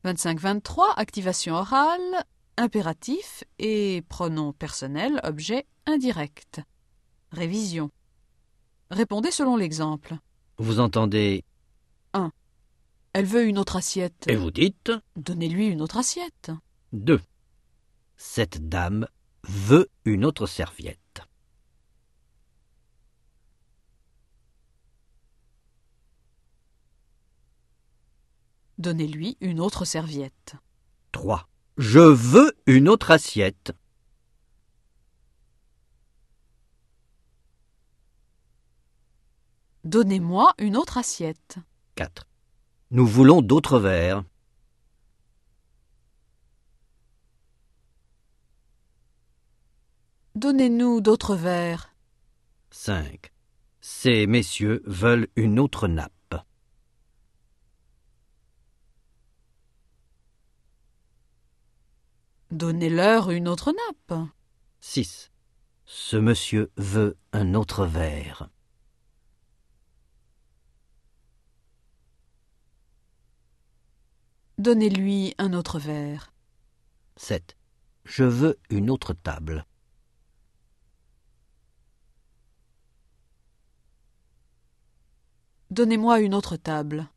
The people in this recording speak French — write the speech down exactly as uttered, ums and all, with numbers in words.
vingt-cinq vingt-trois, activation orale, impératif et pronom personnel, objet indirect. Révision. Répondez selon l'exemple. Vous entendez un. Elle veut une autre assiette. et vous dites Donnez-lui une autre assiette. deux. Cette dame veut une autre serviette. Donnez-lui une autre serviette. trois. Je veux une autre assiette. Donnez-moi une autre assiette. quatre. Nous voulons d'autres verres. Donnez-nous d'autres verres. cinq. Ces messieurs veulent une autre nappe. Donnez-leur une autre nappe. six. Ce monsieur veut un autre verre. Donnez-lui un autre verre. sept. Je veux une autre table. Donnez-moi une autre table.